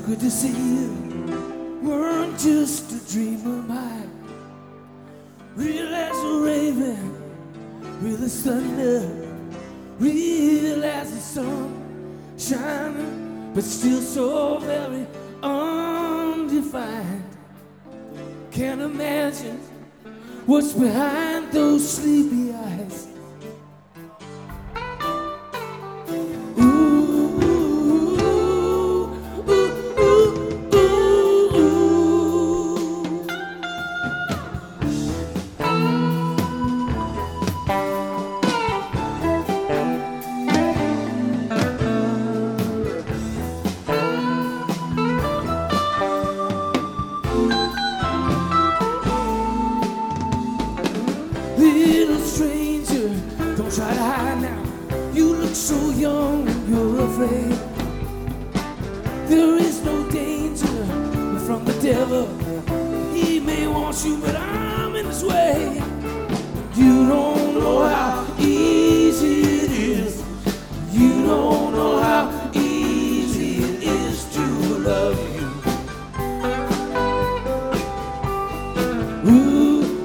good to see you. Weren't just a dream of mine. Real as a raven, real as thunder, real as the sun shining, but still so very undefined. Can't imagine what's behind those sleepy eyes. Little stranger, don't try to hide now. You look so young and you're afraid. There is no danger from the devil. He may want you, but I'm in his way. You don't know how easy it is. You don't know how easy it is to love you. Ooh.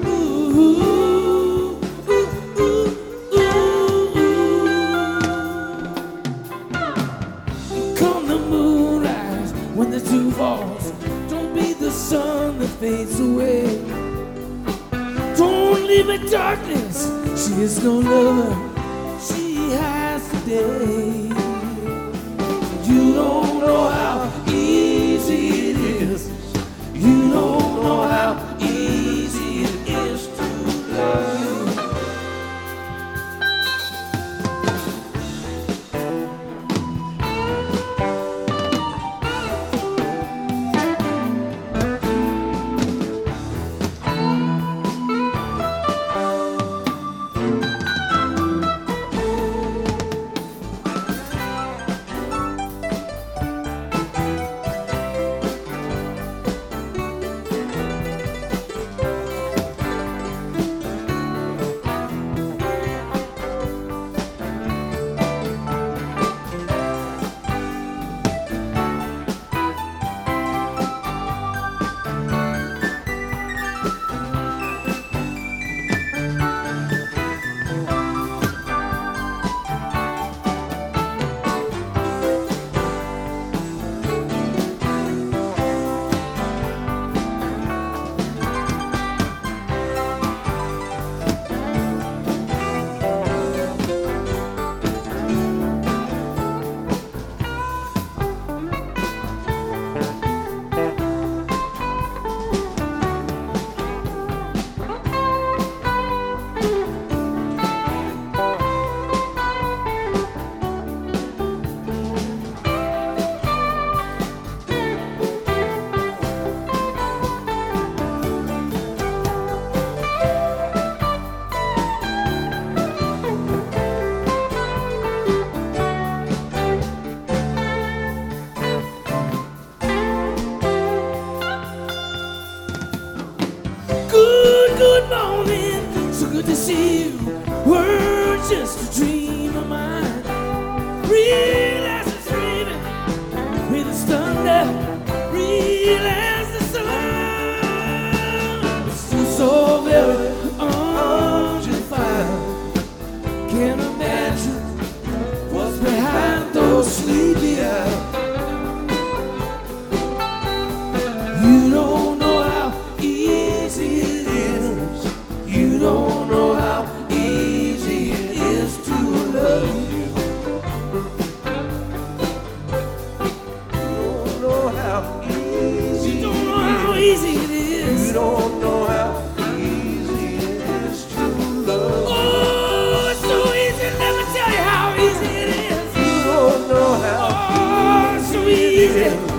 When the dew falls, don't be the sun that fades away. Don't leave in darkness, she is no lover, she has today. You don't know how easy it is. You don't know how easy it is to love you. Good morning, so good to see you. We're just a dream of mine. Real as it's dreaming, real as thunder, real as the sun. It's still so very undefined. Can't imagine what's behind those sleepy eyes. You don't know how easy it is. You don't know how easy it is to love you. You don't know how easy. You don't know how easy it is. You don't know how easy it is to love. Oh, it's so easy. Let me tell you how easy it is. You don't know how. Oh, it's so easy.